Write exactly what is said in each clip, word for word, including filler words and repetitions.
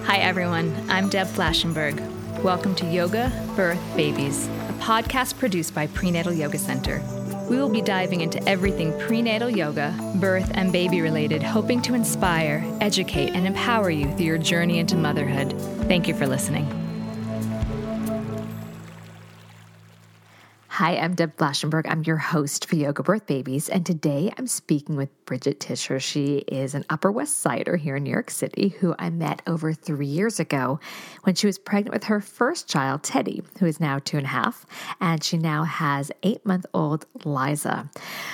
Hi, everyone. I'm Deb Flashenberg. Welcome to Yoga, Birth, Babies, a podcast produced by Prenatal Yoga Center. We will be diving into everything prenatal yoga, birth, and baby related, hoping to inspire, educate, and empower you through your journey into motherhood. Thank you for listening. Hi, I'm Deb Flashenberg. I'm your host for Yoga Birth Babies, and today I'm speaking with Bridget Tischer. She is an Upper West Sider here in New York City who I met over three years ago when she was pregnant with her first child, Teddy, who is now two and a half, and she now has eight-month-old Liza.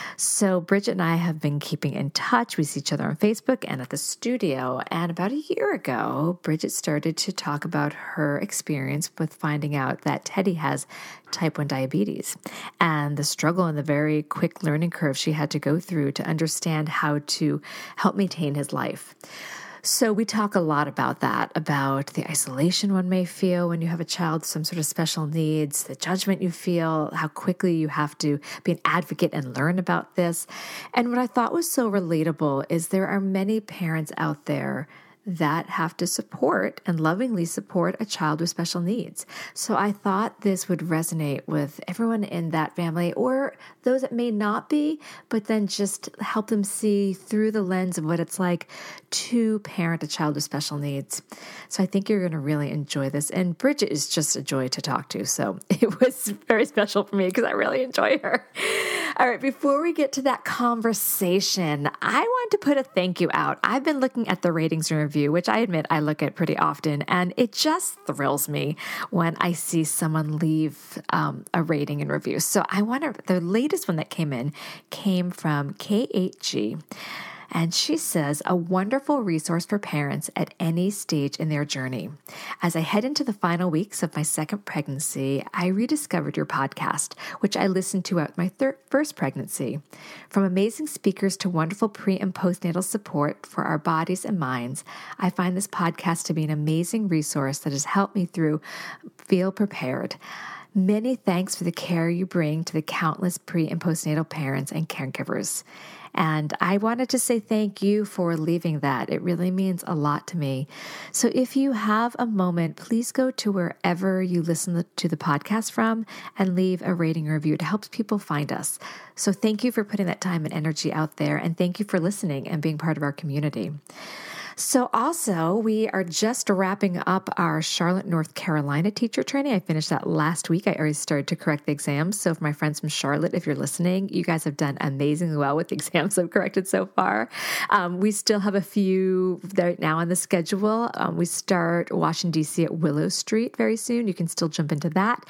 So Bridget and I have been keeping in touch. We see each other on Facebook and at the studio, and about a year ago, Bridget started to talk about her experience with finding out that Teddy has type one diabetes and the struggle and the very quick learning curve she had to go through to understand how to help maintain his life. So we talk a lot about that, about the isolation one may feel when you have a child with some sort of special needs, the judgment you feel, how quickly you have to be an advocate and learn about this. And what I thought was so relatable is there are many parents out there that have to support and lovingly support a child with special needs. So I thought this would resonate with everyone in that family or those that may not be, but then just help them see through the lens of what it's like to parent a child with special needs. So I think you're going to really enjoy this. And Bridget is just a joy to talk to. So it was very special for me because I really enjoy her. All right, before we get to that conversation, I want to put a thank you out. I've been looking at the ratings and review, which I admit I look at pretty often, and it just thrills me when I see someone leave um, a rating and review. So I want to, the latest one that came in came from K eight G. And she says, a wonderful resource for parents at any stage in their journey. As I head into the final weeks of my second pregnancy, I rediscovered your podcast, which I listened to at my thir- first pregnancy. From amazing speakers to wonderful pre- and postnatal support for our bodies and minds, I find this podcast to be an amazing resource that has helped me through feel prepared. Many thanks for the care you bring to the countless pre- and postnatal parents and caregivers. And I wanted to say thank you for leaving that. It really means a lot to me. So if you have a moment, please go to wherever you listen to the podcast from and leave a rating or review. It helps people find us. So thank you for putting that time and energy out there. And thank you for listening and being part of our community. So also, we are just wrapping up our Charlotte, North Carolina teacher training. I finished that last week. I already started to correct the exams. So for my friends from Charlotte, if you're listening, you guys have done amazingly well with the exams I've corrected so far. Um, we still have a few right now on the schedule. Um, we start Washington, D C at Willow Street very soon. You can still jump into that.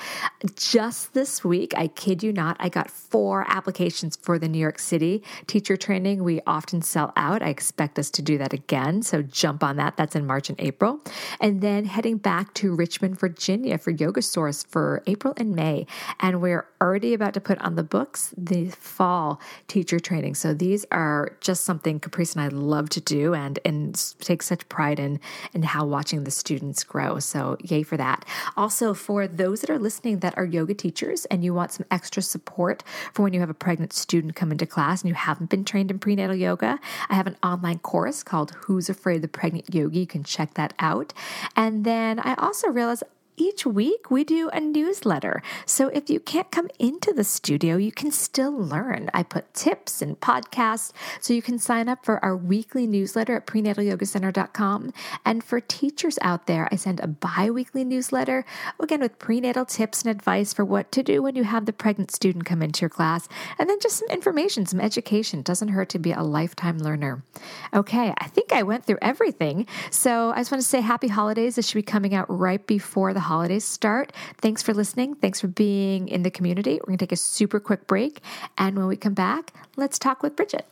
Just this week, I kid you not, I got four applications for the New York City teacher training. We often sell out. I expect us to do that again. So jump on that. That's in March and April. And then heading back to Richmond, Virginia for Yoga Source for April and May. And we're already about to put on the books the fall teacher training. So these are just something Caprice and I love to do and, and take such pride in, in how watching the students grow. So yay for that. Also, for those that are listening that are yoga teachers and you want some extra support for when you have a pregnant student come into class and you haven't been trained in prenatal yoga, I have an online course called Who's Afraid of the Pregnant Yogi. You can check that out. And then I also realized each week we do a newsletter. So if you can't come into the studio, you can still learn. I put tips and podcasts, so you can sign up for our weekly newsletter at prenatal yoga center dot com. And for teachers out there, I send a bi-weekly newsletter, again, with prenatal tips and advice for what to do when you have the pregnant student come into your class. And then just some information, some education. It doesn't hurt to be a lifetime learner. Okay, I think I went through everything. So I just want to say happy holidays. This should be coming out right before the holidays start. Thanks for listening. Thanks for being in the community. We're going to take a super quick break. And when we come back, let's talk with Bridget.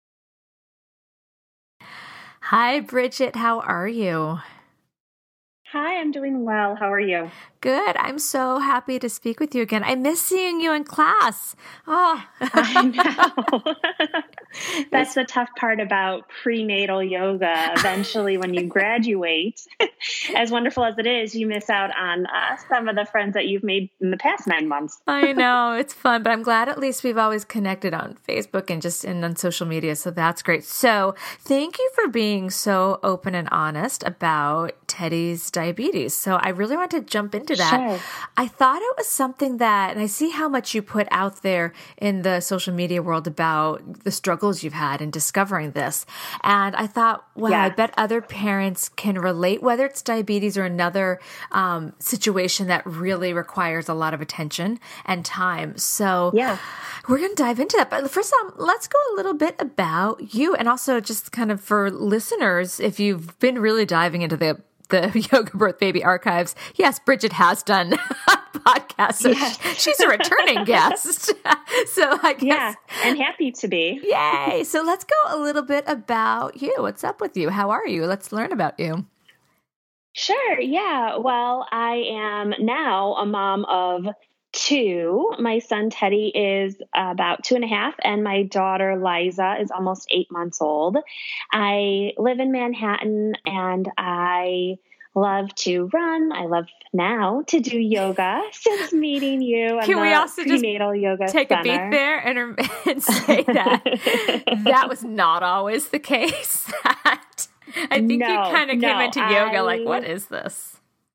Hi, Bridget. How are you? Hi, I'm doing well. How are you? Good. I'm so happy to speak with you again. I miss seeing you in class. Oh, I know. That's the tough part about prenatal yoga. Eventually, when you graduate, as wonderful as it is, you miss out on uh, some of the friends that you've made in the past nine months. I know. It's fun, but I'm glad at least we've always connected on Facebook and just in on social media. So that's great. So thank you for being so open and honest about Teddy's diabetes. So I really want to jump into that. Sure. I thought it was something that, and I see how much you put out there in the social media world about the struggles you've had in discovering this. And I thought, well, Yeah. I bet other parents can relate, whether it's diabetes or another um, situation that really requires a lot of attention and time. So Yeah. we're going to dive into that. But first, um, let's go a little bit about you, and also just kind of for listeners, if you've been really diving into the the Yoga Birth Baby archives, yes, Bridget has done podcasts. So Yes. she's a returning guest. So I guess, Yeah, and happy to be. yay. So let's go a little bit about you. What's up with you? How are you? Let's learn about you. Sure. Yeah. Well, I am now a mom of two. My son Teddy is about two and a half, and my daughter Liza is almost eight months old. I live in Manhattan, and I love to run. I love now to do yoga since meeting you. Can and we the also just prenatal yoga take center. a beat there and, and say that that was not always the case? That I think No, you kind of no, came into yoga I- like, what is this?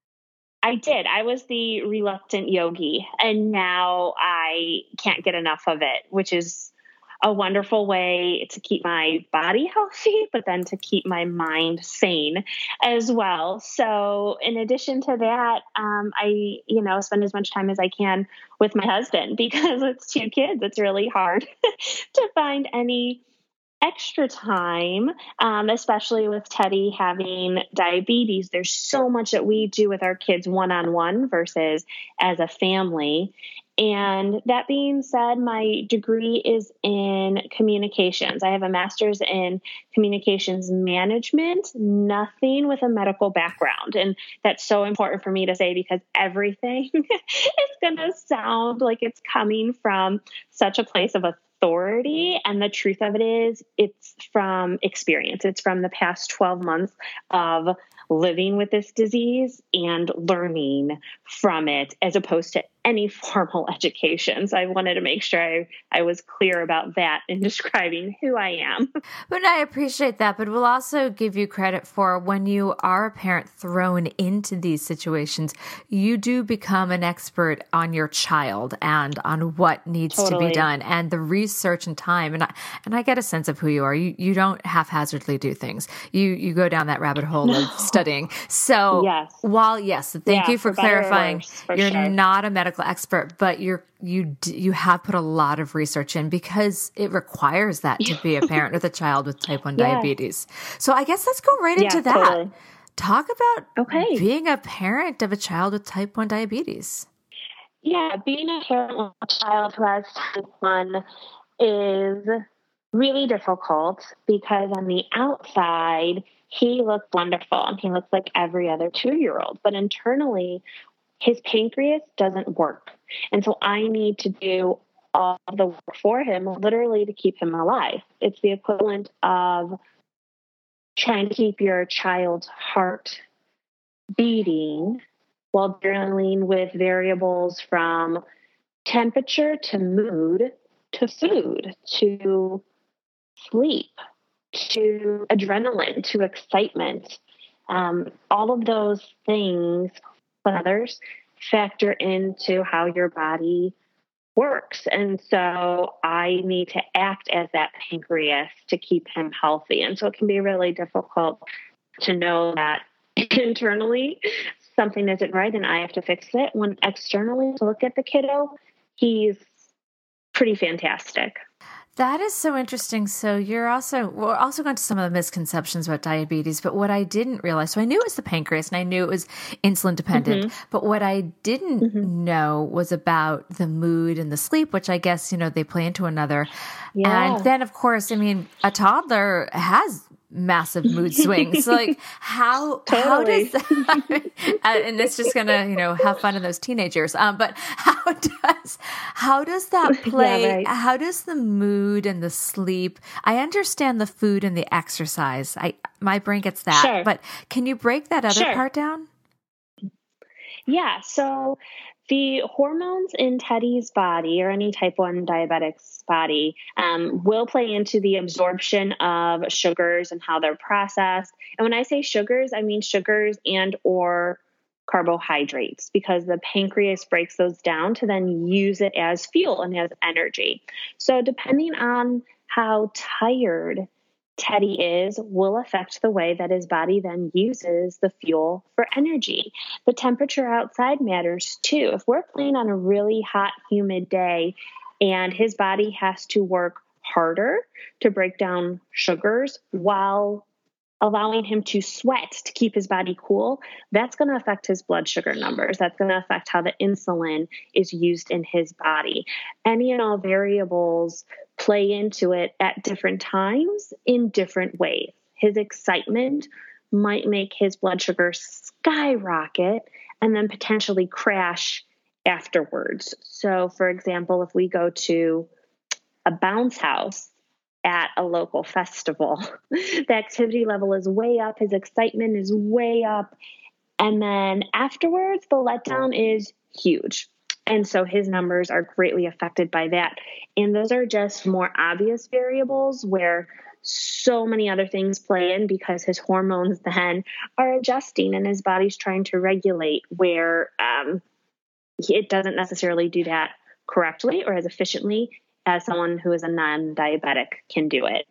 I did. I was the reluctant yogi, and now I can't get enough of it, which is a wonderful way to keep my body healthy, but then to keep my mind sane as well. So in addition to that, um, I, you know, spend as much time as I can with my husband because it's two kids. It's really hard to find any extra time, um, especially with Teddy having diabetes. There's so much that we do with our kids one-on-one versus as a family. And that being said, my degree is in communications. I have a master's in communications management, nothing with a medical background. And that's so important for me to say because everything is going to sound like it's coming from such a place of authority. And the truth of it is, it's from experience. It's from the past twelve months of living with this disease and learning from it as opposed to any formal education. So I wanted to make sure I, I was clear about that in describing who I am. But I appreciate that. But we'll also give you credit for when you are a parent thrown into these situations, you do become an expert on your child and on what needs Totally. to be done and the research and time. And I, and I get a sense of who you are. You, you don't haphazardly do things. You, you go down that rabbit hole No. of studying. So Yes. while, yes, thank Yeah, you for for better or clarifying, worse, for you're sure. not a medical expert, but you're you d- you have put a lot of research in because it requires that to be a parent with a child with type one Yeah. diabetes. So I guess let's go right Yeah, into that. totally. Talk about Okay. being a parent of a child with type one diabetes. Yeah, being a parent with a child who has type one is really difficult because on the outside, he looks wonderful and he looks like every other two-year-old. But internally, his pancreas doesn't work. And so I need to do all of the work for him, literally to keep him alive. It's the equivalent of trying to keep your child's heart beating while dealing with variables from temperature to mood to food to sleep to adrenaline to excitement. Um, all of those things, but others, factor into how your body works. And so I need to act as that pancreas to keep him healthy. And so it can be really difficult to know that internally something isn't right and I have to fix it, when externally to look at the kiddo, he's pretty fantastic. That is so interesting. So you're also, we're also going to some of the misconceptions about diabetes, but what I didn't realize, so I knew it was the pancreas and I knew it was insulin dependent, Mm-hmm. but what I didn't Mm-hmm. know was about the mood and the sleep, which I guess, you know, they play into another. Yeah. And then of course, I mean, a toddler has massive mood swings. So like how, Totally. how does that, and it's just going to, you know, have fun in those teenage years. Um, but how does, how does that play? Yeah, right. How does the mood and the sleep, I understand the food and the exercise. I, my brain gets that, Sure. but can you break that other Sure. part down? Yeah. So the hormones in Teddy's body or any type one diabetic's body um, will play into the absorption of sugars and how they're processed. And when I say sugars, I mean sugars and or carbohydrates, because the pancreas breaks those down to then use it as fuel and as energy. So depending on how tired Teddy is will affect the way that his body then uses the fuel for energy. The temperature outside matters too. If we're playing on a really hot, humid day and his body has to work harder to break down sugars while allowing him to sweat to keep his body cool, that's going to affect his blood sugar numbers. That's going to affect how the insulin is used in his body. Any and all variables play into it at different times in different ways. His excitement might make his blood sugar skyrocket and then potentially crash afterwards. So, for example, if we go to a bounce house at a local festival, the activity level is way up, his excitement is way up, and then afterwards, the letdown is huge. And so his numbers are greatly affected by that. And those are just more obvious variables where so many other things play in, because his hormones then are adjusting and his body's trying to regulate where um, it doesn't necessarily do that correctly or as efficiently as someone who is a non-diabetic can do it.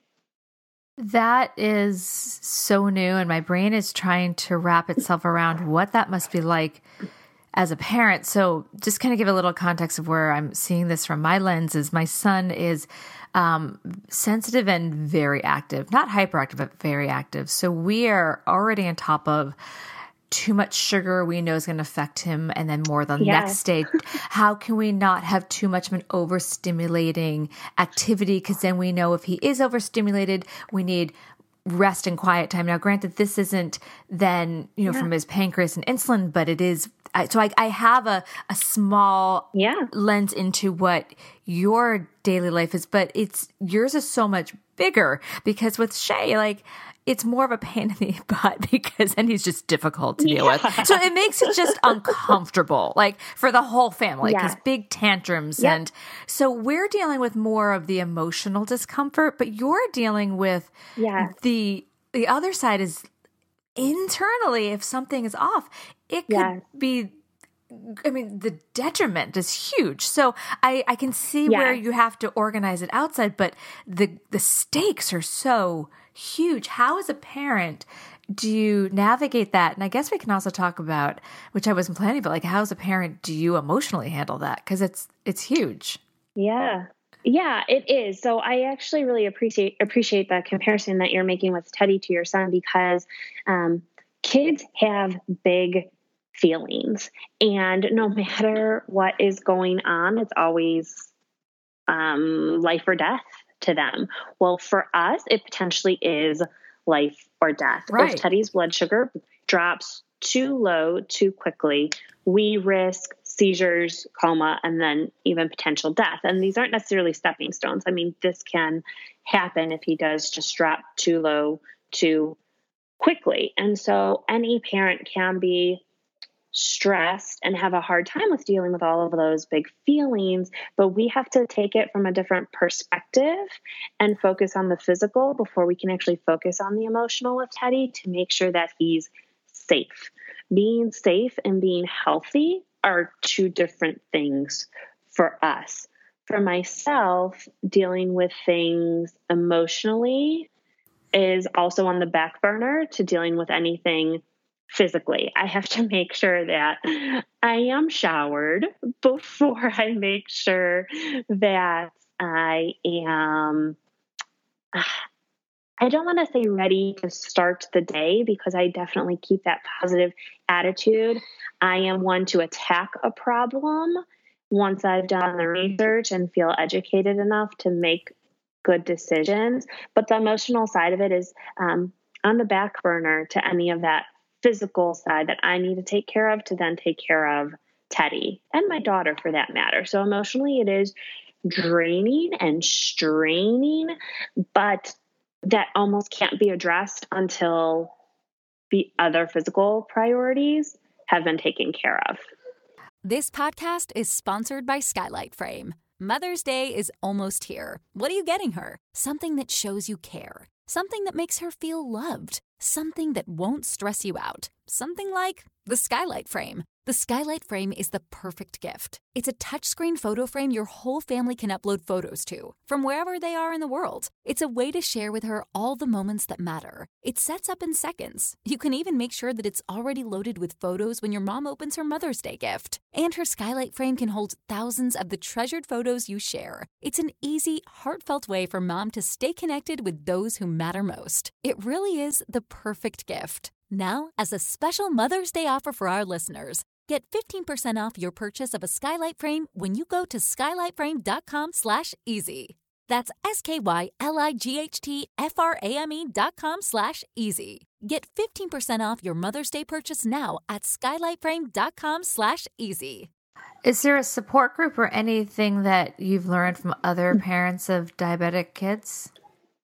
That is so new, and my brain is trying to wrap itself around what that must be like as a parent. So just kind of give a little context of where I'm seeing this from my lens is my son is um, sensitive and very active, not hyperactive, but very active. So we are already on top of too much sugar we know is going to affect him, and then more the Yeah. next day. How can we not have too much of an overstimulating activity? Because then we know if he is overstimulated, we need rest and quiet time. Now, granted, this isn't then, you know, Yeah. from his pancreas and insulin, but it is. I, so I, I have a, a small Yeah. lens into what your daily life is, but it's yours is so much bigger, because with Shay, like, it's more of a pain in the butt because then he's just difficult to deal with. So it makes it just uncomfortable, like for the whole family, because Yeah. big tantrums. Yeah. And so we're dealing with more of the emotional discomfort, but you're dealing with Yeah. the, the other side is internally, if something is off, it could Yeah. be, I mean, the detriment is huge. So I, I can see Yeah. where you have to organize it outside, but the the stakes are so huge. How, as a parent, do you navigate that? And I guess we can also talk about, which I wasn't planning, but like, how, as a parent, do you emotionally handle that? Because it's it's huge. Yeah. Yeah, it is. So I actually really appreciate appreciate the comparison that you're making with Teddy to your son, because um, kids have big feelings, and no matter what is going on, it's always um, life or death to them. Well, for us, it potentially is life or death. Right. If Teddy's blood sugar drops too low too quickly, we risk seizures, coma, and then even potential death. And these aren't necessarily stepping stones. I mean, this can happen if he does just drop too low too quickly. And so any parent can be stressed and have a hard time with dealing with all of those big feelings, but we have to take it from a different perspective and focus on the physical before we can actually focus on the emotional with Teddy to make sure that he's safe. Being safe and being healthy are two different things for us. For myself, dealing with things emotionally is also on the back burner to dealing with anything physically. I have to make sure that I am showered before I make sure that I am, I don't want to say ready to start the day, because I definitely keep that positive attitude. I am one to attack a problem once I've done the research and feel educated enough to make good decisions. But the emotional side of it is um, on the back burner to any of that physical side that I need to take care of to then take care of Teddy and my daughter for that matter. So emotionally it is draining and straining, but that almost can't be addressed until the other physical priorities have been taken care of. This podcast is sponsored by Skylight Frame. Mother's Day is almost here. What are you getting her? Something that shows you care. Something that makes her feel loved. Something that won't stress you out. Something like the Skylight Frame. The Skylight Frame is the perfect gift. It's a touchscreen photo frame your whole family can upload photos to, from wherever they are in the world. It's a way to share with her all the moments that matter. It sets up in seconds. You can even make sure that it's already loaded with photos when your mom opens her Mother's Day gift. And her Skylight Frame can hold thousands of the treasured photos you share. It's an easy, heartfelt way for mom to stay connected with those who matter most. It really is the perfect gift. Now, as a special Mother's Day offer for our listeners, get fifteen percent off your purchase of a Skylight Frame when you go to skylightframe.com slash easy. That's S-K-Y-L-I-G-H-T-F-R-A-M-E dot com slash easy. Get fifteen percent off your Mother's Day purchase now at skylightframe.com slash easy. Is there a support group or anything that you've learned from other parents of diabetic kids?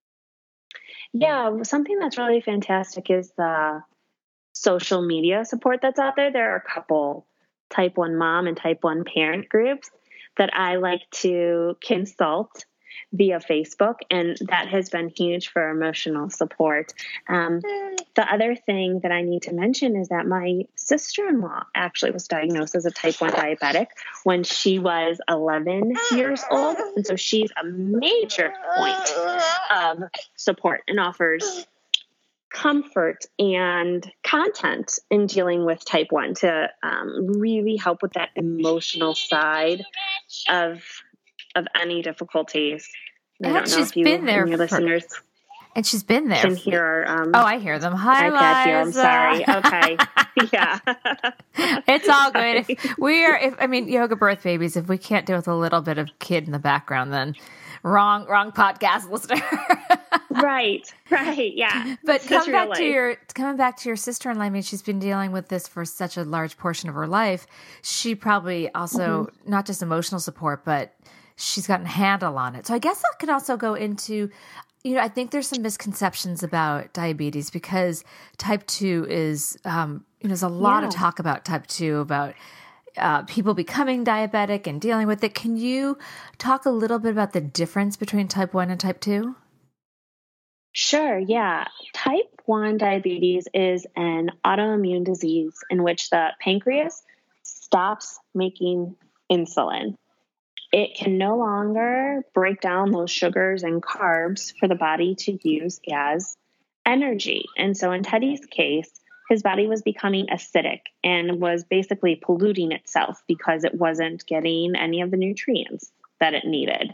Yeah, something that's really fantastic is the social media support that's out there. There are a couple type one mom and type one parent groups that I like to consult via Facebook, and that has been huge for emotional support. Um, the other thing that I need to mention is that my sister-in-law actually was diagnosed as a type one diabetic when she was eleven years old, and so she's a major point of support and offers comfort and content in dealing with type one to um, really help with that emotional side of of any difficulties. I And don't know she's if you been there and your for- listeners And she's been there. can hear our um, Oh, I hear them. Hi, iPad here. I'm Liza. sorry. Okay. Yeah. It's all good. If we are, if I mean, yoga birth babies, if we can't deal with a little bit of kid in the background, then wrong, wrong podcast listener. Right. Right. Yeah. But It's coming back real to life. your coming back to your sister-in-law, I mean, she's been dealing with this for such a large portion of her life. She probably also Mm-hmm. not just emotional support, but she's gotten a handle on it. So I guess that could also go into, you know, I think there's some misconceptions about diabetes because type two is, um, you know, there's a lot Yeah. of talk about type two, about uh, people becoming diabetic and dealing with it. Can you talk a little bit about the difference between type one and type two? Sure. Yeah. Type one diabetes is an autoimmune disease in which the pancreas stops making insulin. It can no longer break down those sugars and carbs for the body to use as energy. And so in Teddy's case, his body was becoming acidic and was basically polluting itself because it wasn't getting any of the nutrients that it needed.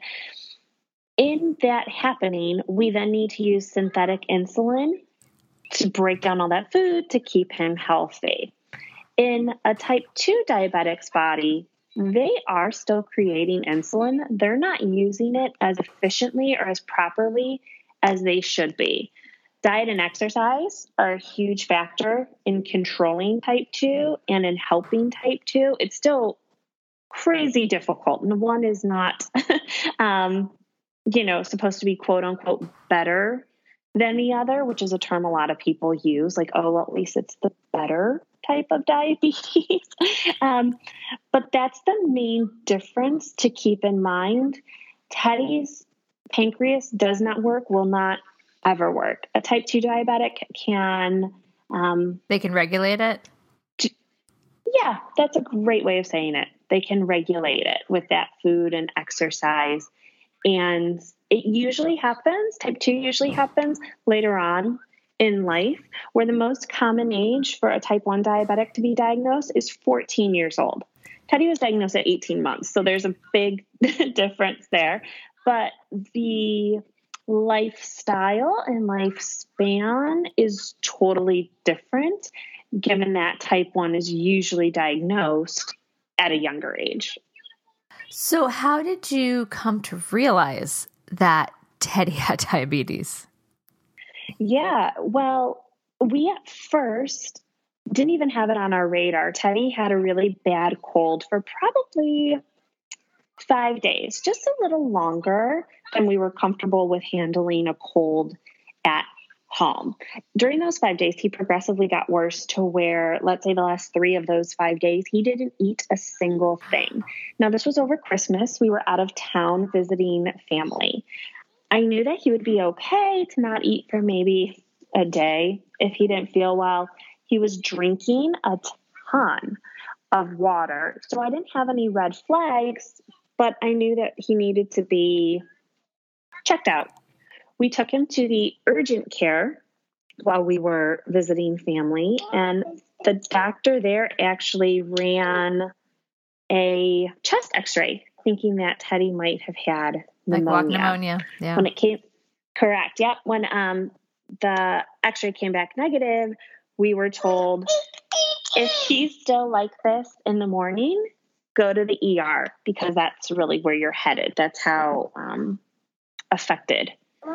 In that happening, we then need to use synthetic insulin to break down all that food to keep him healthy. In a type two diabetic's body, they are still creating insulin. They're not using it as efficiently or as properly as they should be. Diet and exercise are a huge factor in controlling type two and in helping type two. It's still crazy difficult. And one is not, um, you know, supposed to be quote unquote better than the other, which is a term a lot of people use, like, oh, well, at least it's the better type of diabetes. um, but that's the main difference to keep in mind. Teddy's pancreas does not work, will not ever work. A type two diabetic can... Um, They can regulate it? yeah, that's a great way of saying it. They can regulate it with that food and exercise. And it usually happens, type two usually happens later on in life, where the most common age for a type one diabetic to be diagnosed is fourteen years old. Teddy was diagnosed at eighteen months, so there's a big difference there. But the lifestyle and lifespan is totally different, given that type one is usually diagnosed at a younger age. So how did you come to realize that Teddy had diabetes? Yeah, well, we at first didn't even have it on our radar. Teddy had a really bad cold for probably five days, just a little longer than we were comfortable with handling a cold at home. During those five days, he progressively got worse to where, let's say the last three of those five days, he didn't eat a single thing. Now, this was over Christmas. We were out of town visiting family. I knew that he would be okay to not eat for maybe a day if he didn't feel well. He was drinking a ton of water. So I didn't have any red flags, but I knew that he needed to be checked out. We took him to the urgent care while we were visiting family, and the doctor there actually ran a chest x-ray thinking that Teddy might have had pneumonia. Like walk pneumonia. Yeah. When it came, correct. Yep. When um, the x-ray came back negative, we were told, if he's still like this in the morning, go to the E R, because that's really where you're headed. That's how um, affected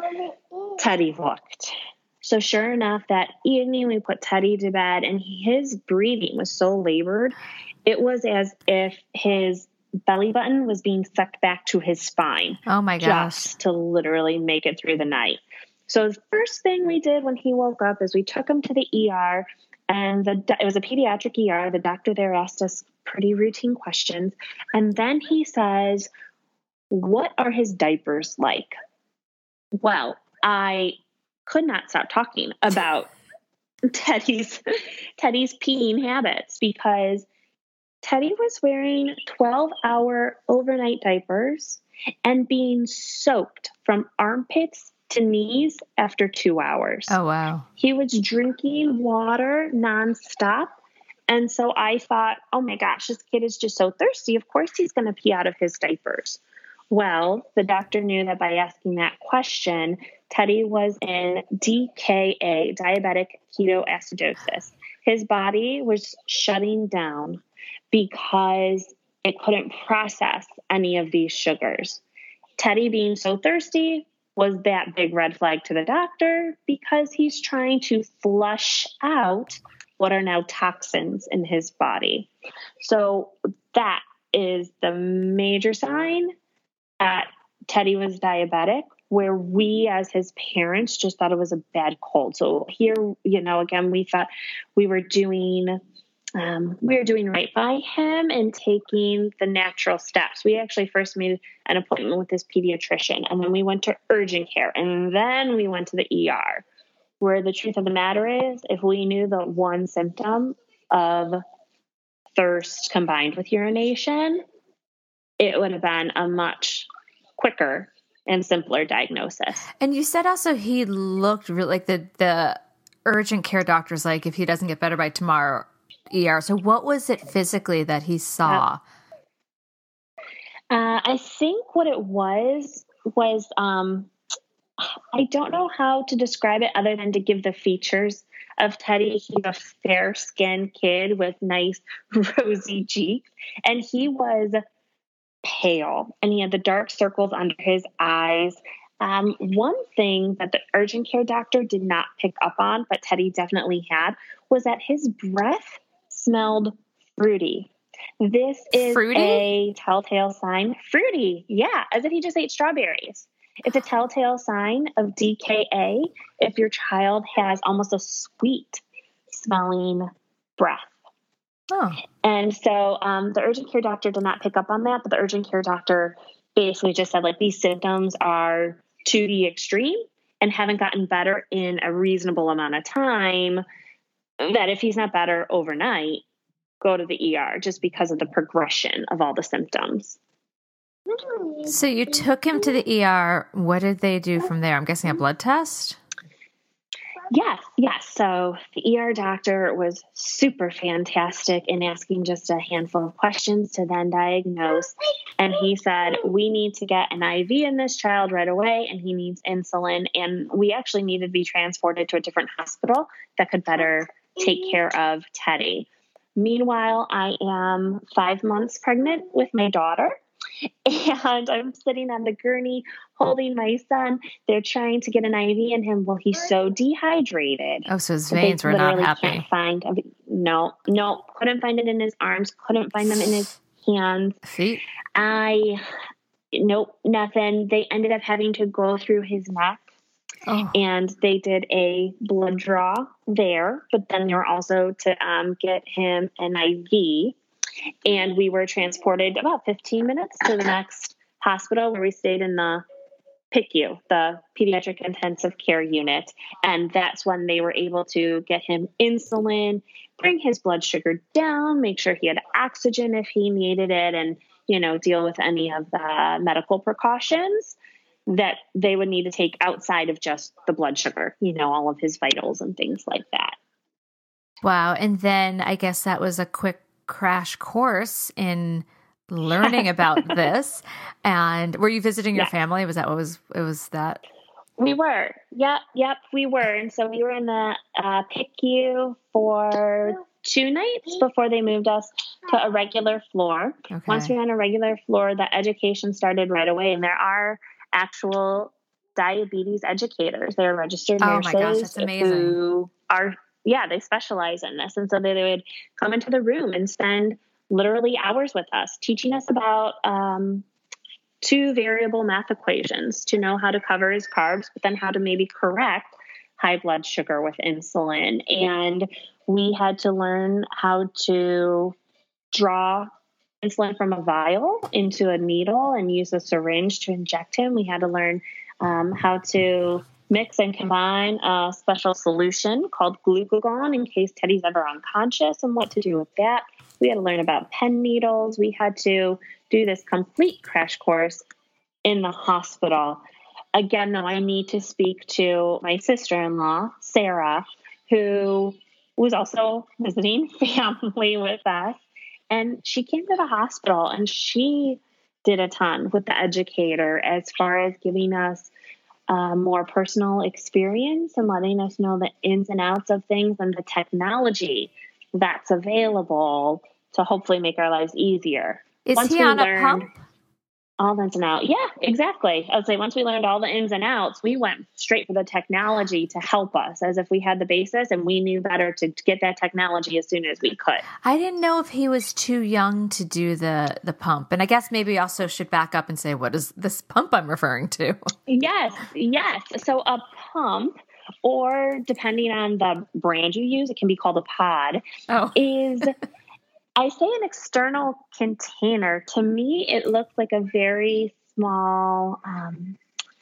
Teddy looked. So sure enough, that evening we put Teddy to bed, and his breathing was so labored. It was as if his belly button was being sucked back to his spine. Oh my gosh. Just to literally make it through the night. So the first thing we did when he woke up is we took him to the E R, and the, it was a pediatric E R. The doctor there asked us pretty routine questions. And then he says, what are his diapers like? Well, I could not stop talking about Teddy's, Teddy's peeing habits, because Teddy was wearing twelve hour overnight diapers and being soaked from armpits to knees after two hours. Oh, wow. He was drinking water nonstop. And so I thought, oh my gosh, this kid is just so thirsty. Of course he's going to pee out of his diapers. Well, the doctor knew that by asking that question, Teddy was in D K A, diabetic ketoacidosis. His body was shutting down because it couldn't process any of these sugars. Teddy being so thirsty was that big red flag to the doctor, because he's trying to flush out what are now toxins in his body. So that is the major sign that Teddy was diabetic, where we as his parents just thought it was a bad cold. So here, you know, again, we thought we were doing Um, we were doing right by him and taking the natural steps. We actually first made an appointment with his pediatrician, and then we went to urgent care, and then we went to the E R, where the truth of the matter is, if we knew the one symptom of thirst combined with urination, it would have been a much quicker and simpler diagnosis. And you said also he looked really like the, the urgent care doctor's like, if he doesn't get better by tomorrow, E R. So what was it physically that he saw? Uh, I think what it was, was, um, I don't know how to describe it other than to give the features of Teddy. He's a fair-skinned kid with nice rosy cheeks, and he was pale, and he had the dark circles under his eyes. Um, one thing that the urgent care doctor did not pick up on, but Teddy definitely had, was that his breath smelled fruity. This is Fruity? a telltale sign. Fruity, yeah, as if he just ate strawberries. It's a telltale sign of D K A if your child has almost a sweet smelling breath. Oh. And so um, the urgent care doctor did not pick up on that, but the urgent care doctor basically just said, like, these symptoms are to the extreme and haven't gotten better in a reasonable amount of time, that if he's not better overnight, go to the E R, just because of the progression of all the symptoms. So you took him to the E R. What did they do from there? I'm guessing a blood test? Yes, yes. So the E R doctor was super fantastic in asking just a handful of questions to then diagnose. And he said, we need to get an I V in this child right away, and he needs insulin. And we actually needed to be transported to a different hospital that could better take care of Teddy. Meanwhile, I am five months pregnant with my daughter. And I'm sitting on the gurney holding my son. They're trying to get an I V in him. Well, he's so dehydrated. Oh, so his veins were not happy. Can't find, no, no, couldn't find it in his arms. Couldn't find them in his hands. Feet? I, nope, nothing. They ended up having to go through his neck. Oh. And they did a blood draw there, but then they were also to um, get him an I V. And we were transported about fifteen minutes to the next hospital, where we stayed in the P I C U, the Pediatric Intensive Care Unit. And that's when they were able to get him insulin, bring his blood sugar down, make sure he had oxygen if he needed it, and, you know, deal with any of the medical precautions that they would need to take outside of just the blood sugar, you know, all of his vitals and things like that. Wow. And then I guess that was a quick crash course in learning about this. And were you visiting your yeah. family? Was that what was, it was that? We were. Yep. Yep. We were. And so we were in the uh, P I C U for two nights before they moved us to a regular floor. Okay. Once we were on a regular floor, the education started right away. And there are actual diabetes educators. They're registered oh nurses my gosh, that's amazing. who are, yeah, they specialize in this. And so they, they would come into the room and spend literally hours with us, teaching us about um, two variable math equations to know how to cover his carbs, but then how to maybe correct high blood sugar with insulin. And we had to learn how to draw insulin from a vial into a needle and use a syringe to inject him. We had to learn um, how to mix and combine a special solution called glucagon in case Teddy's ever unconscious, and what to do with that. We had to learn about pen needles. We had to do this complete crash course in the hospital. Again, though, I need to speak to my sister-in-law, Sarah, who was also visiting family with us. And she came to the hospital and she did a ton with the educator as far as giving us uh, more personal experience and letting us know the ins and outs of things and the technology that's available to hopefully make our lives easier. Is Once he on a pump? All the ins and outs. Yeah, exactly. I would say once we learned all the ins and outs, we went straight for the technology to help us, as if we had the basis and we knew better to, to get that technology as soon as we could. I didn't know if he was too young to do the, the pump. And I guess maybe also should back up and say, what is this pump I'm referring to? Yes, yes. So a pump, or depending on the brand you use, it can be called a pod, oh. is... I say an external container. To me, it looks like a very small um,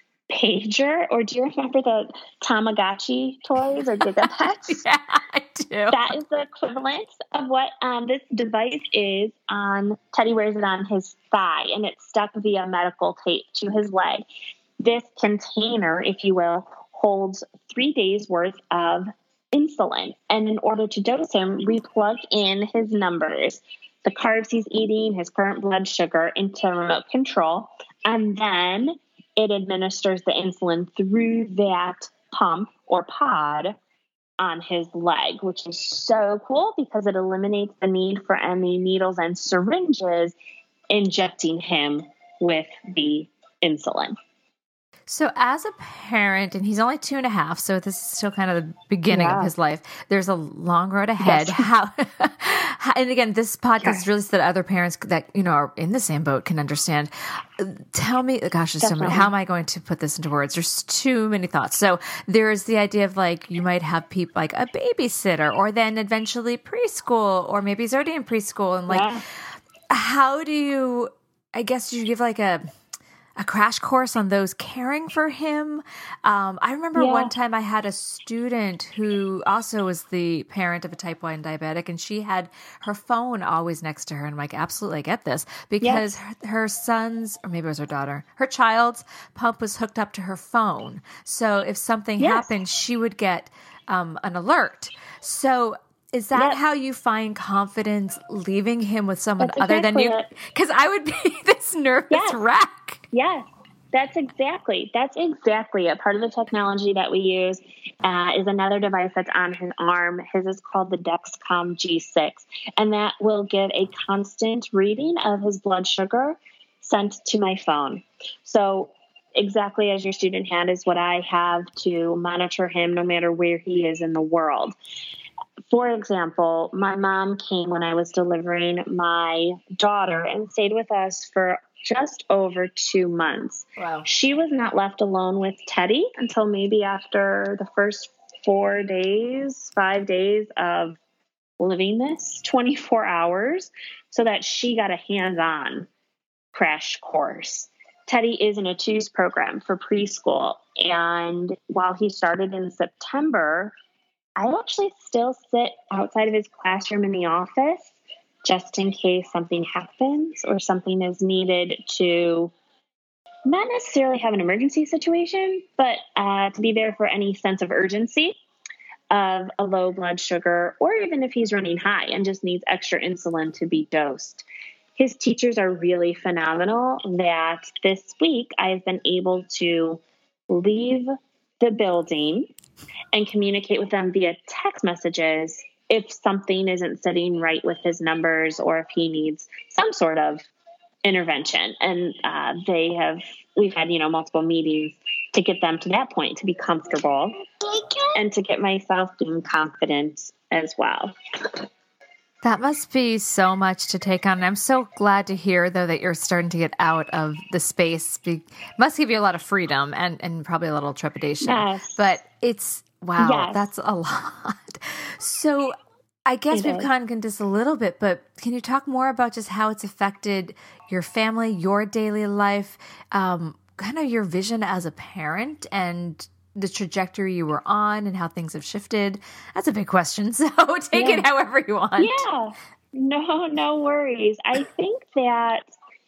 pager. Or do you remember the Tamagotchi toys or Gigapets? Yeah, I do. That is the equivalent of what um, this device is on. Teddy wears it on his thigh, and it's stuck via medical tape to his leg. This container, if you will, holds three days worth of insulin. And in order to dose him, we plug in his numbers, the carbs he's eating, his current blood sugar into remote control. And then it administers the insulin through that pump or pod on his leg, which is so cool because it eliminates the need for any needles and syringes injecting him with the insulin. So as a parent, and he's only two and a half, so this is still kind of the beginning yeah. of his life. There's a long road ahead. Yes. How, and again, this podcast yes. is really so that other parents that, you know, are in the same boat can understand. Tell me, gosh, there's so many, how am I going to put this into words? There's too many thoughts. So there's the idea of like, you might have people like a babysitter, or then eventually preschool, or maybe he's already in preschool. And like, yeah. how do you, I guess you give like a, a crash course on those caring for him. Um, I remember yeah. one time I had a student who also was the parent of a type one diabetic, and she had her phone always next to her. And I'm like, absolutely, I get this, because yes. her, her son's, or maybe it was her daughter, her child's pump was hooked up to her phone. So if something yes. happened, she would get um, an alert. So is that yes. how you find confidence leaving him with someone that's other exactly than you? Because I would be this nervous yes. wreck. Yes, that's exactly. That's exactly a part of the technology that we use uh, is another device that's on his arm. His is called the Dexcom G six, and that will give a constant reading of his blood sugar sent to my phone. So exactly as your student had is what I have to monitor him no matter where he is in the world. For example, my mom came when I was delivering my daughter and stayed with us for just over two months. Wow. She was not left alone with Teddy until maybe after the first four days, five days of living this twenty-four hours, so that she got a hands-on crash course. Teddy is in a twos program for preschool. And while he started in September, I actually still sit outside of his classroom in the office just in case something happens or something is needed to not necessarily have an emergency situation, but uh, to be there for any sense of urgency of a low blood sugar, or even if he's running high and just needs extra insulin to be dosed. His teachers are really phenomenal that this week I've been able to leave the building and communicate with them via text messages if something isn't sitting right with his numbers or if he needs some sort of intervention. And uh, they have, we've had, you know, multiple meetings to get them to that point, to be comfortable and to get myself being confident as well. That must be so much to take on. I'm so glad to hear, though, that you're starting to get out of the space. It must give you a lot of freedom and, and probably a little trepidation. Yes. But it's, wow, Yes. that's a lot. So I guess It we've is. gone into this a little bit, but can you talk more about just how it's affected your family, your daily life, um, kind of your vision as a parent and the trajectory you were on and how things have shifted? That's a big question. So take Yeah. it however you want. Yeah, no, no worries. I think that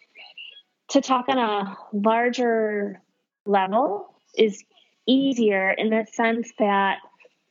to talk on a larger level is easier in the sense that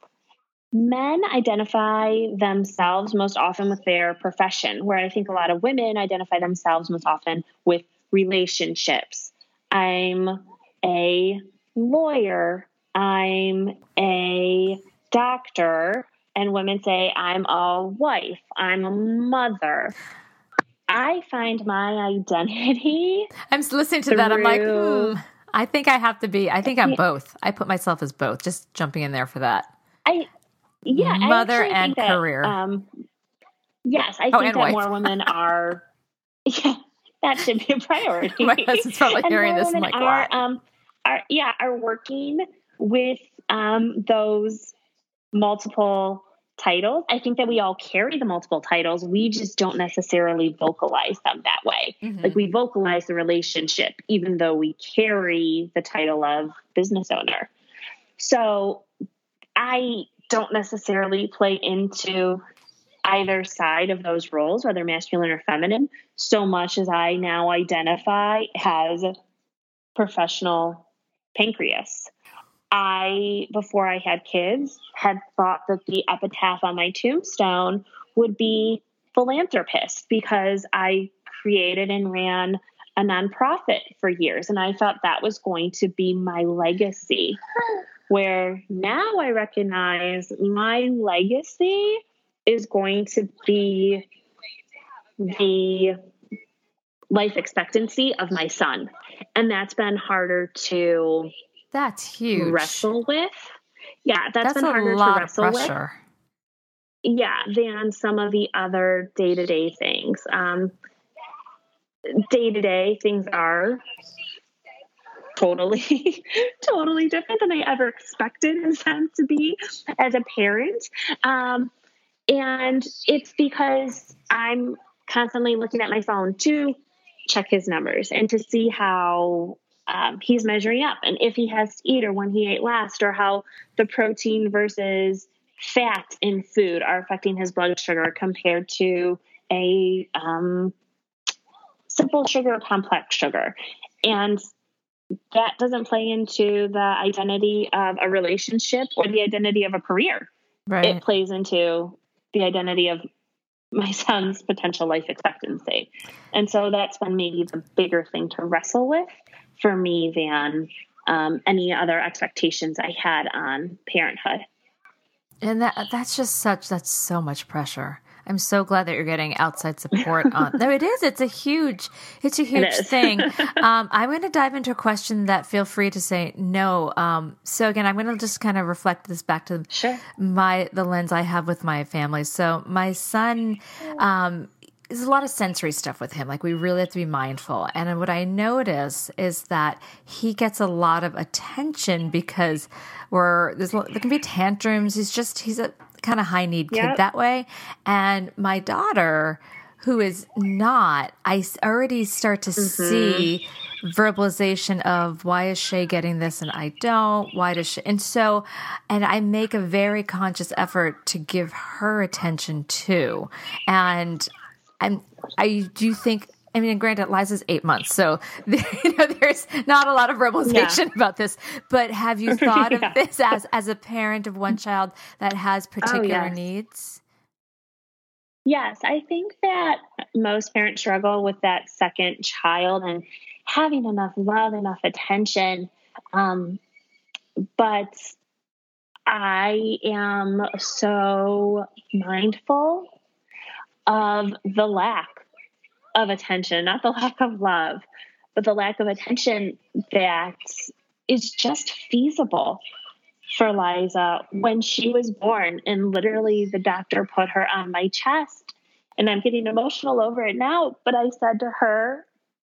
men identify themselves most often with their profession, where I think a lot of women identify themselves most often with relationships. I'm a lawyer. I'm a doctor. And women say, I'm a wife. I'm a mother. I find my identity. I'm just listening to that. I'm like, through- hmm, I think I have to be, I think I'm Yeah. both. I put myself as both, just jumping in there for that. I, yeah, I Mother actually and think that, career. Um, yes, I Oh, think and that wife. more women are. Yeah, that should be a priority. My husband's probably And hearing more this and women like, are, what? um, are yeah, are working with um, those multiple titles. I think that we all carry the multiple titles. We just don't necessarily vocalize them that way. Mhm. Like we vocalize the relationship, even though we carry the title of business owner. So I don't necessarily play into either side of those roles, whether masculine or feminine, so much as I now identify as professional pancreas. I, before I had kids, had thought that the epitaph on my tombstone would be philanthropist because I created and ran a nonprofit for years. And I thought that was going to be my legacy, where now I recognize my legacy is going to be the life expectancy of my son. And that's been harder to That's huge. wrestle with. Yeah, That's that's been a harder lot to of wrestle with. pressure. Yeah, than some of the other day-to-day things. Um, day-to-day things are totally, totally different than I ever expected them to be as a parent. Um, and it's because I'm constantly looking at my phone to check his numbers and to see how um, he's measuring up and if he has to eat or when he ate last, or how the protein versus fat in food are affecting his blood sugar compared to a um, simple sugar or complex sugar. And that doesn't play into the identity of a relationship or the identity of a career. Right. It plays into the identity of my son's potential life expectancy. And so that's been maybe the bigger thing to wrestle with for me than um, any other expectations I had on parenthood. And that that's just such, that's so much pressure. I'm so glad that you're getting outside support on. No, it is. It's a huge, it's a huge It thing. um, I'm going to dive into a question that feel free to say no. Um, so again, I'm going to just kind of reflect this back to Sure. my, the lens I have with my family. So my son, um, there's a lot of sensory stuff with him. Like we really have to be mindful. And what I notice is that he gets a lot of attention because we're, there's, there can be tantrums. He's just, he's a kind of high need kid Yep. that way. And my daughter, who is not, I s- already start to see verbalization of why is Shay getting this and I don't, why does she, and so, and I make a very conscious effort to give her attention too. And I'm, I do think, I mean, granted, Liza's eight months, so you know, there's not a lot of verbalization Yeah. about this. But have you thought Yeah. of this as as a parent of one child that has particular yes. needs? Yes, I think that most parents struggle with that second child and having enough love, enough attention. Um, but I am so mindful of the lack of attention, not the lack of love, but the lack of attention that is just feasible for Liza when she was born. And literally the doctor put her on my chest, and I'm getting emotional over it now. But I said to her,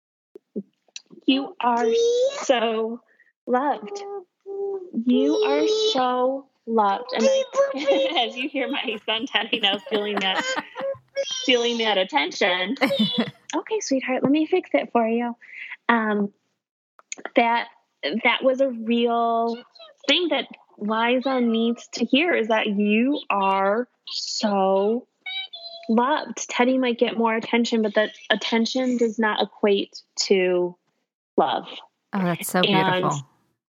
you are so loved. You are so loved. And I, as you hear my son Teddy now feeling that, feeling that attention. Okay, sweetheart, let me fix it for you. Um, that, that was a real thing that Liza needs to hear, is that you are so loved. Teddy might get more attention, but that attention does not equate to love. Oh, that's so And beautiful.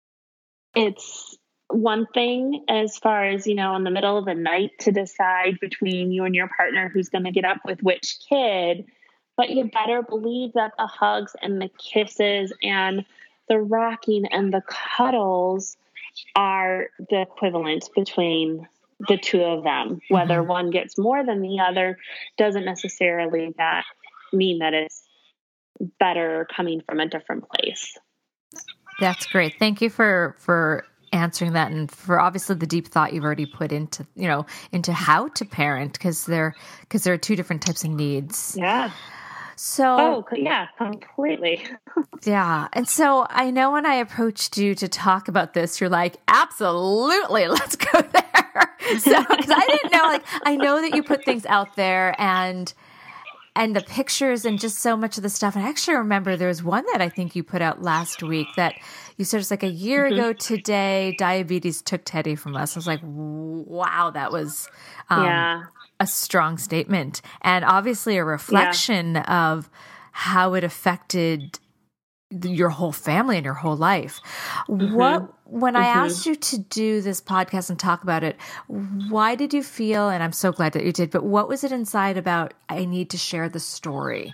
it's one thing as far as, you know, in the middle of the night to decide between you and your partner who's going to get up with which kid, but you better believe that the hugs and the kisses and the rocking and the cuddles are the equivalent between the two of them. Whether Mm-hmm. one gets more than the other doesn't necessarily that mean that it's better coming from a different place. That's great. Thank you for for answering that, and for obviously the deep thought you've already put into, you know, into how to parent, because there because there are two different types of needs. Yeah. So Oh, yeah, completely. yeah. And so I know when I approached you to talk about this, you're like, absolutely, let's go there. So, because I didn't know, like, I know that you put things out there and and the pictures and just so much of the stuff. And I actually remember there was one that I think you put out last week that you said it's like a year mm-hmm. ago today, diabetes took Teddy from us. I was like, wow, that was um, yeah. a strong statement, and obviously a reflection yeah. of how it affected your whole family and your whole life. Mm-hmm. What, when mm-hmm. I asked you to do this podcast and talk about it, why did you feel, and I'm so glad that you did, but what was it inside about, I need to share the story?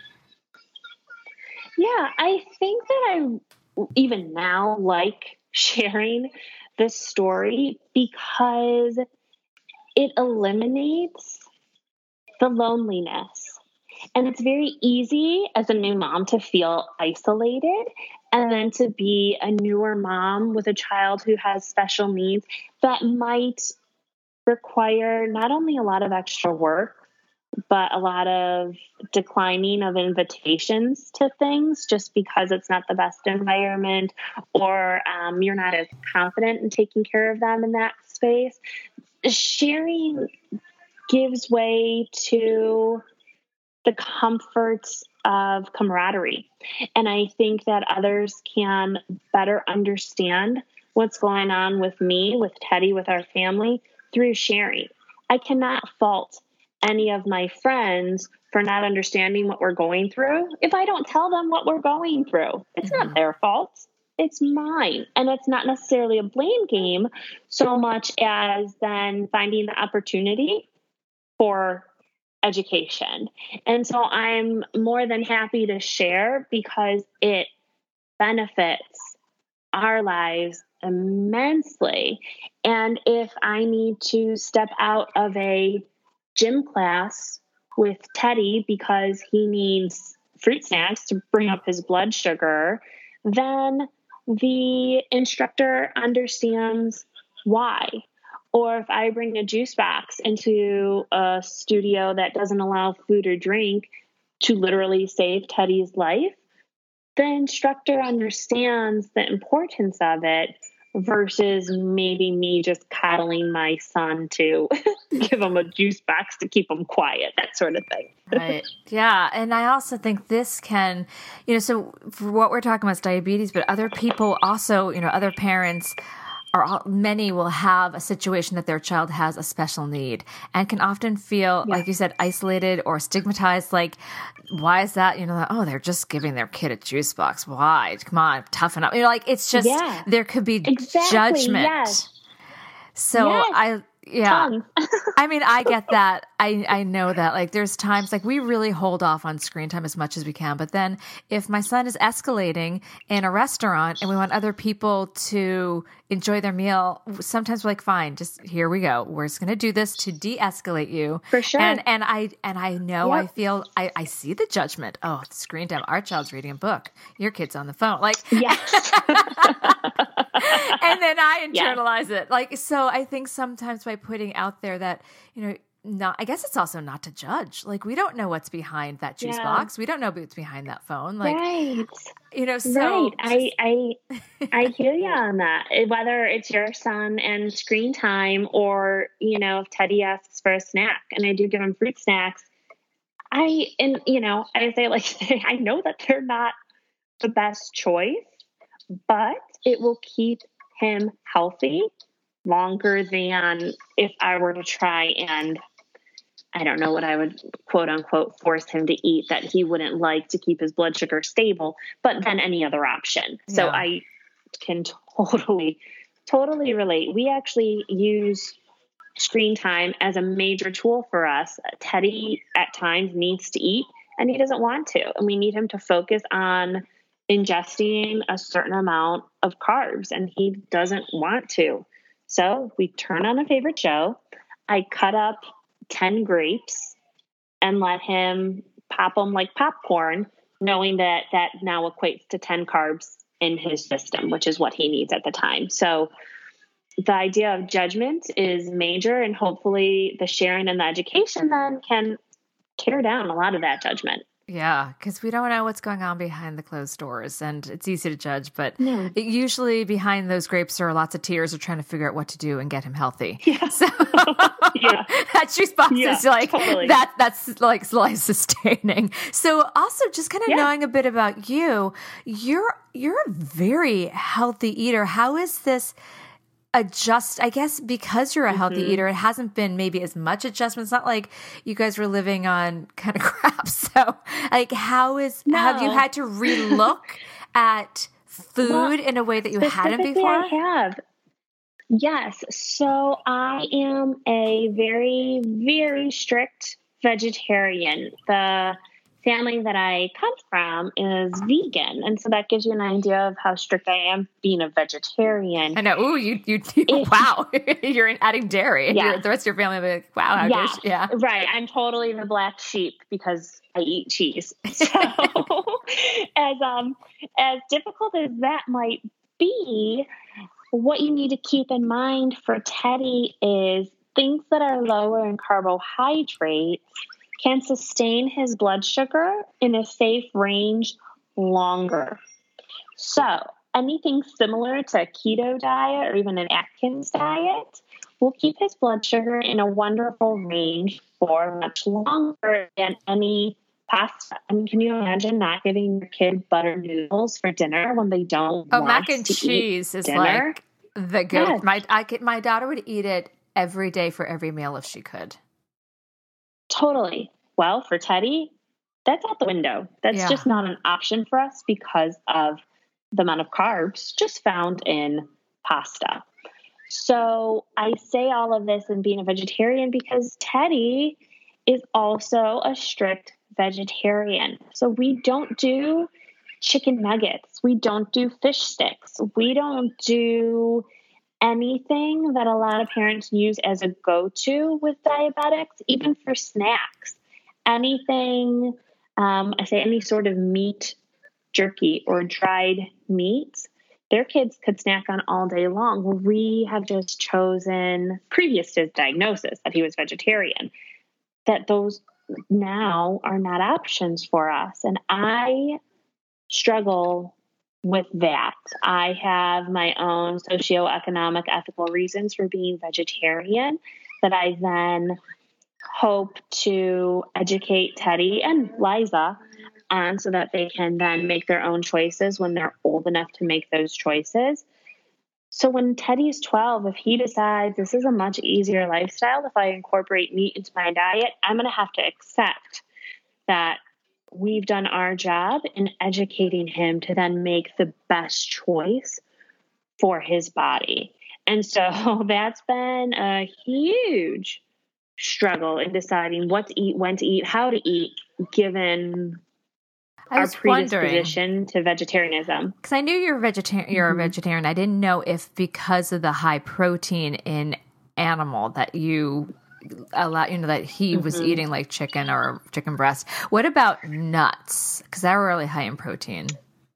Yeah, I think that I even now like sharing this story because it eliminates the loneliness. And it's very easy as a new mom to feel isolated, and then to be a newer mom with a child who has special needs that might require not only a lot of extra work, but a lot of declining of invitations to things just because it's not the best environment, or um, you're not as confident in taking care of them in that space. Sharing gives way to the comforts of camaraderie. And I think that others can better understand what's going on with me, with Teddy, with our family through sharing. I cannot fault any of my friends for not understanding what we're going through if I don't tell them what we're going through. It's mm-hmm. not their fault. It's mine. And it's not necessarily a blame game so much as then finding the opportunity for education. And so I'm more than happy to share because it benefits our lives immensely. And if I need to step out of a gym class with Teddy because he needs fruit snacks to bring up his blood sugar, then the instructor understands why. Or if I bring a juice box into a studio that doesn't allow food or drink to literally save Teddy's life, the instructor understands the importance of it versus maybe me just coddling my son to give him a juice box to keep him quiet, that sort of thing. Right. Yeah. And I also think this can, you know, so for what we're talking about is diabetes, but other people also, you know, other parents or many will have a situation that their child has a special need and can often feel, yeah. like you said, isolated or stigmatized. Like, why is that? You know, oh, they're just giving their kid a juice box. Why? Come on, toughen up. You know, like it's just, yeah. there could be exactly, judgment. Yes. So yes. I, yeah, I mean, I get that. I, I know that like there's times like we really hold off on screen time as much as we can. But then if my son is escalating in a restaurant and we want other people to enjoy their meal, sometimes we're like, fine, just here we go. We're just going to do this to de-escalate you. For sure. And, and I, and I know, yep. I feel, I, I see the judgment. Oh, screen time. Our child's reading a book. Your kid's on the phone. Like, yes. And then I internalize yes. it. Like, so I think sometimes by putting out there that, you know, not, I guess it's also not to judge. Like, we don't know what's behind that juice yeah. box. We don't know what's behind that phone. Like, right. you know, so. Right. I, I, I hear you on that. Whether it's your son and screen time or, you know, if Teddy asks for a snack and I do give him fruit snacks, I, and, you know, I say like, I know that they're not the best choice, but it will keep him healthy longer than if I were to try and, I don't know what I would quote unquote force him to eat that he wouldn't like to keep his blood sugar stable, but then any other option. Yeah. So I can totally, totally relate. We actually use screen time as a major tool for us. Teddy at times needs to eat and he doesn't want to, and we need him to focus on ingesting a certain amount of carbs and he doesn't want to. So we turn on a favorite show. I cut up ten grapes and let him pop them like popcorn, knowing that that now equates to ten carbs in his system, which is what he needs at the time. So the idea of judgment is major, and hopefully the sharing and the education then can tear down a lot of that judgment. Yeah, because we don't know what's going on behind the closed doors, and it's easy to judge. But no. it, usually behind those grapes are lots of tears of trying to figure out what to do and get him healthy. Yeah, so yeah. that juice box yeah, is like totally. that. That's like life sustaining. So also, just kind of yeah. knowing a bit about you, you're you're a very healthy eater. How is this? Adjust, I guess, because you're a healthy mm-hmm. eater, it hasn't been maybe as much adjustment. It's not like you guys were living on kind of crap. So, like, how is no. have you had to relook at food well, in a way that you hadn't before? I have. Yes. So I am a very, very strict vegetarian. The family that I come from is vegan. And so that gives you an idea of how strict I am being a vegetarian. I know. Ooh, you, you, you if, wow. You're in adding dairy. And yeah. the rest of your family will be like, wow. How yeah. dish. yeah. Right. I'm totally the black sheep because I eat cheese. So as, um, as difficult as that might be, what you need to keep in mind for Teddy is things that are lower in carbohydrates can sustain his blood sugar in a safe range longer. So anything similar to a keto diet or even an Atkins diet will keep his blood sugar in a wonderful range for much longer than any pasta. I mean, can you imagine not giving your kid butter noodles for dinner when they don't oh, want mac and to cheese eat is dinner? Like the go. Yes. My I could, my daughter would eat it every day for every meal if she could. Totally. Well, for Teddy, that's out the window. That's yeah. just not an option for us because of the amount of carbs just found in pasta. So I say all of this in being a vegetarian because Teddy is also a strict vegetarian. So we don't do chicken nuggets. We don't do fish sticks. We don't do anything that a lot of parents use as a go-to with diabetics, even for snacks. anything, um, I say any sort of meat, jerky, or dried meats, their kids could snack on all day long. We have just chosen, previous to his diagnosis, that he was vegetarian, that those now are not options for us. And I struggle with that. I have my own socioeconomic, ethical reasons for being vegetarian that I then hope to educate Teddy and Liza on so that they can then make their own choices when they're old enough to make those choices. So when Teddy's twelve, if he decides this is a much easier lifestyle, if I incorporate meat into my diet, I'm going to have to accept that we've done our job in educating him to then make the best choice for his body. And so that's been a huge struggle in deciding what to eat, when to eat, how to eat, given our predisposition to vegetarianism. Because I knew you're vegetarian. You're mm-hmm. a vegetarian. I didn't know if because of the high protein in animal that you allow, you know, that he mm-hmm. was eating like chicken or chicken breast. What about nuts? Because they're really high in protein.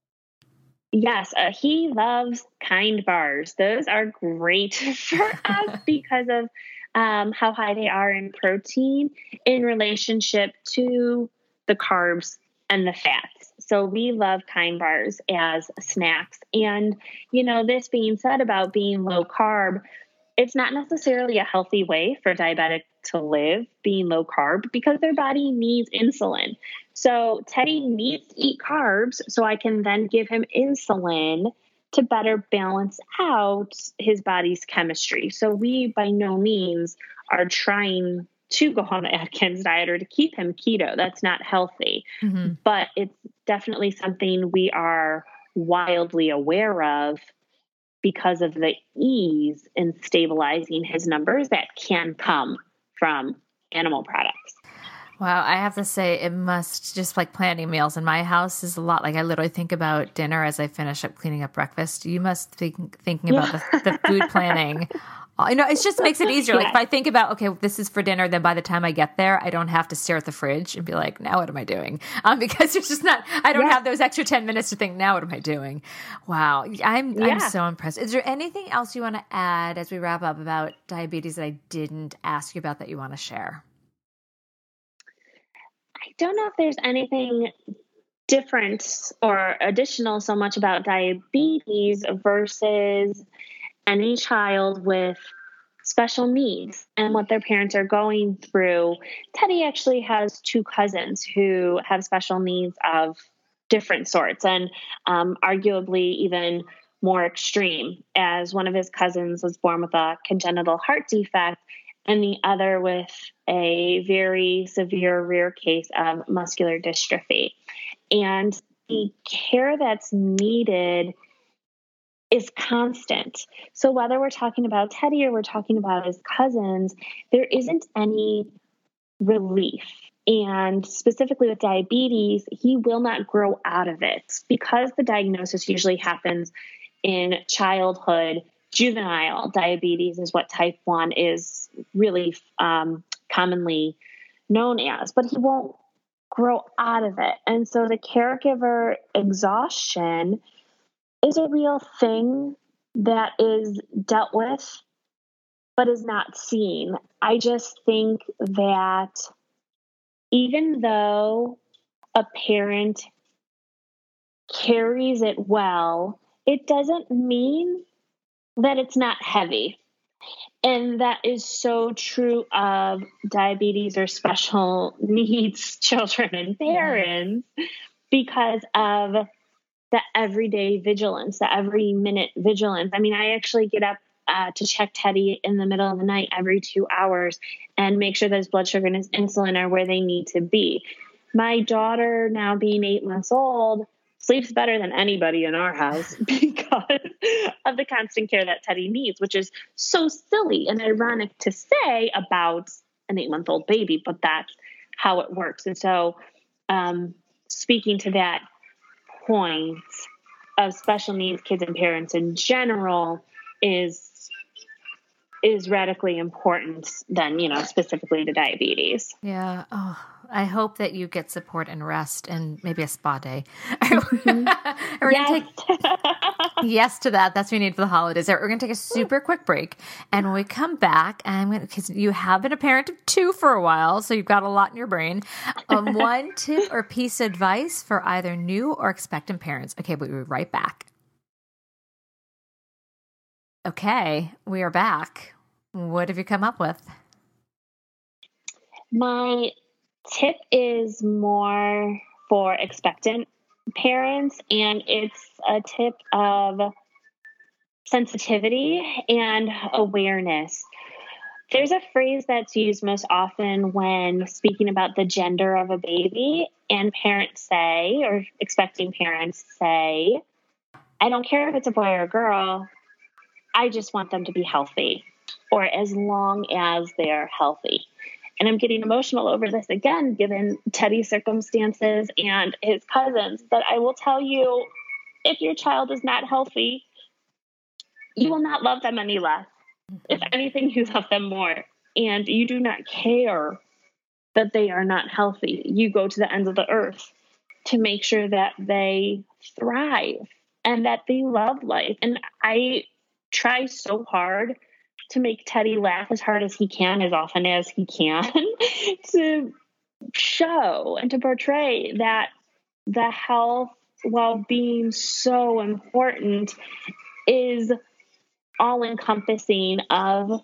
Yes, uh, he loves Kind bars. Those are great for us because of um, how high they are in protein in relationship to the carbs and the fats. So we love Kind bars as snacks. And, you know, this being said about being low carb, it's not necessarily a healthy way for diabetic to live, being low carb, because their body needs insulin. So Teddy needs to eat carbs so I can then give him insulin to better balance out his body's chemistry. So we by no means are trying to go on the Atkins diet or to keep him keto. That's not healthy. Mm-hmm. But it's definitely something we are wildly aware of because of the ease in stabilizing his numbers that can come from animal products. Wow, I have to say it must, just like planning meals in my house is a lot. Like I literally think about dinner as I finish up cleaning up breakfast. You must be thinking about yeah. the, the food planning. You know, it just makes it easier. Like yeah. if I think about, okay, this is for dinner, then by the time I get there, I don't have to stare at the fridge and be like, now what am I doing? Um, because it's just not, I don't yeah. have those extra ten minutes to think, now what am I doing? Wow. I'm, yeah. I'm so impressed. Is there anything else you want to add as we wrap up about diabetes that I didn't ask you about that you want to share? I don't know if there's anything different or additional so much about diabetes versus any child with special needs and what their parents are going through. Teddy actually has two cousins who have special needs of different sorts and um, arguably even more extreme, as one of his cousins was born with a congenital heart defect and the other with a very severe rare case of muscular dystrophy. And the care that's needed is constant. So whether we're talking about Teddy or we're talking about his cousins, there isn't any relief. And specifically with diabetes, he will not grow out of it because the diagnosis usually happens in childhood. Juvenile diabetes is what type one is really um, commonly known as, but he won't grow out of it. And so the caregiver exhaustion is a real thing that is dealt with, but is not seen. I just think that even though a parent carries it well, it doesn't mean that it's not heavy. And that is so true of diabetes or special needs children and parents because of the everyday vigilance, the every minute vigilance. I mean, I actually get up uh, to check Teddy in the middle of the night every two hours and make sure that his blood sugar and his insulin are where they need to be. My daughter, now being eight months old, sleeps better than anybody in our house because of the constant care that Teddy needs, which is so silly and ironic to say about an eight-month-old baby, but that's how it works. And so um, speaking to that point of special needs kids and parents in general is is radically important than, you know, specifically to diabetes. Yeah. Oh, I hope that you get support and rest and maybe a spa day. Mm-hmm. We're yes. gonna take yes to that. That's what we need for the holidays. We're going to take a super quick break. And when we come back, I'm going to, because you have been a parent of two for a while, so you've got a lot in your brain. Um, one tip or piece of advice for either new or expectant parents. Okay, we'll be right back. Okay, we are back. What have you come up with? My tip is more for expectant parents, and it's a tip of sensitivity and awareness. There's a phrase that's used most often when speaking about the gender of a baby, and parents say, or expecting parents say, I don't care if it's a boy or a girl, I just want them to be healthy, or as long as they're healthy. And I'm getting emotional over this again, given Teddy's circumstances and his cousins. But I will tell you, if your child is not healthy, you will not love them any less. If anything, you love them more. And you do not care that they are not healthy. You go to the ends of the earth to make sure that they thrive and that they love life. And I try so hard to make Teddy laugh as hard as he can, as often as he can, to show and to portray that the health, while being so important, is all encompassing of,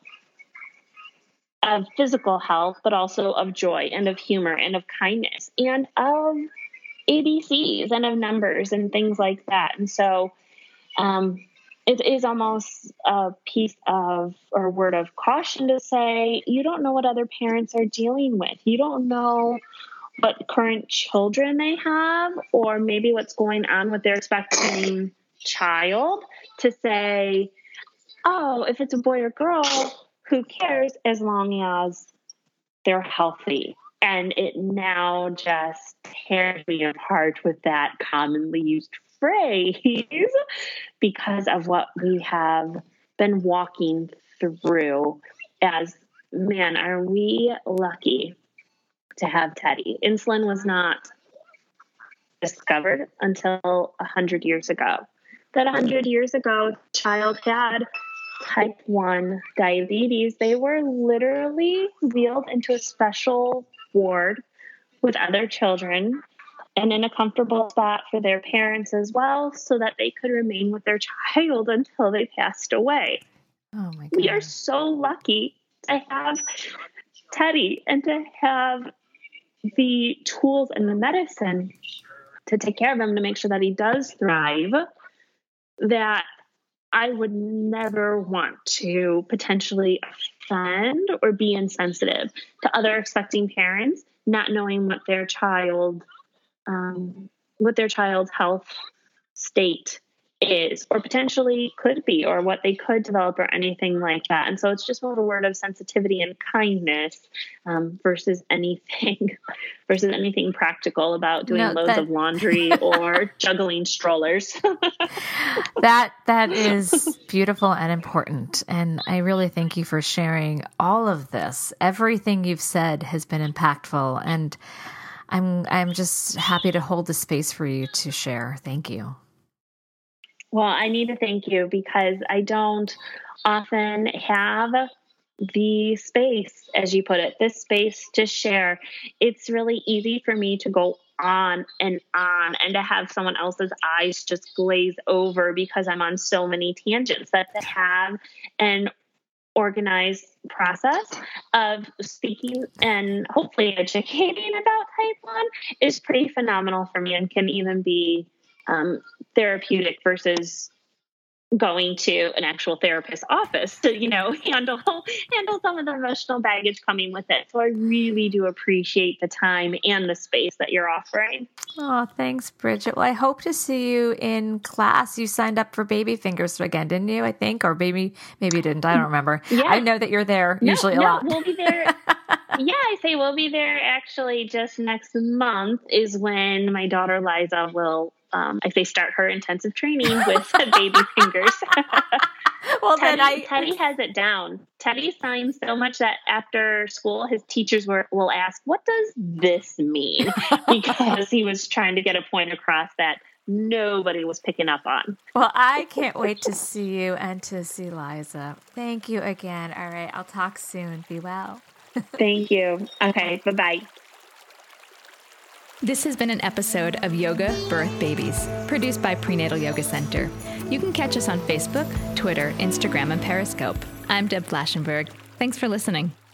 of physical health, but also of joy and of humor and of kindness and of A B Cs and of numbers and things like that. And so, um, it is almost a piece of, or a word of caution to say, you don't know what other parents are dealing with. You don't know what current children they have, or maybe what's going on with their expecting child, to say, oh, if it's a boy or girl, who cares, as long as they're healthy. And it now just tears me apart with that commonly used phrase, because of what we have been walking through. As, man, are we lucky to have Teddy. Insulin was not discovered until a hundred years ago. That a hundred years ago, child had type one diabetes. They were literally wheeled into a special ward with other children and in a comfortable spot for their parents as well, so that they could remain with their child until they passed away. Oh my God. We are so lucky to have Teddy and to have the tools and the medicine to take care of him, to make sure that he does thrive, that I would never want to potentially offend or be insensitive to other expecting parents, not knowing what their child, um, what their child's health state is, or potentially could be, or what they could develop, or anything like that. And so it's just more of a word of sensitivity and kindness, um, versus anything, versus anything practical about doing No, loads that... of laundry or juggling strollers. that that is beautiful and important. And I really thank you for sharing all of this. Everything you've said has been impactful, and I'm I'm just happy to hold the space for you to share. Thank you. Well, I need to thank you, because I don't often have the space, as you put it, this space to share. It's really easy for me to go on and on and to have someone else's eyes just glaze over because I'm on so many tangents. That to have an organized process of speaking and hopefully educating about type one is pretty phenomenal for me, and can even be um, therapeutic versus going to an actual therapist's office to, you know, handle, handle some of the emotional baggage coming with it. So I really do appreciate the time and the space that you're offering. Oh, thanks, Bridget. Well, I hope to see you in class. You signed up for Baby Fingers again, didn't you? I think, or maybe, maybe you didn't. I don't remember. Yeah. I know that you're there no, usually a no, lot. We'll be there. Yeah, I say we'll be there actually just next month is when my daughter Liza will, um, I say, start her intensive training with Baby Fingers. Well, Teddy, then I Teddy has it down. Teddy signs so much that after school, his teachers were, will ask, what does this mean? Because he was trying to get a point across that nobody was picking up on. Well, I can't wait to see you and to see Liza. Thank you again. All right. I'll talk soon. Be well. Thank you. Okay. Bye-bye. This has been an episode of Yoga Birth Babies, produced by Prenatal Yoga Center. You can catch us on Facebook, Twitter, Instagram, and Periscope. I'm Deb Flaschenberg. Thanks for listening.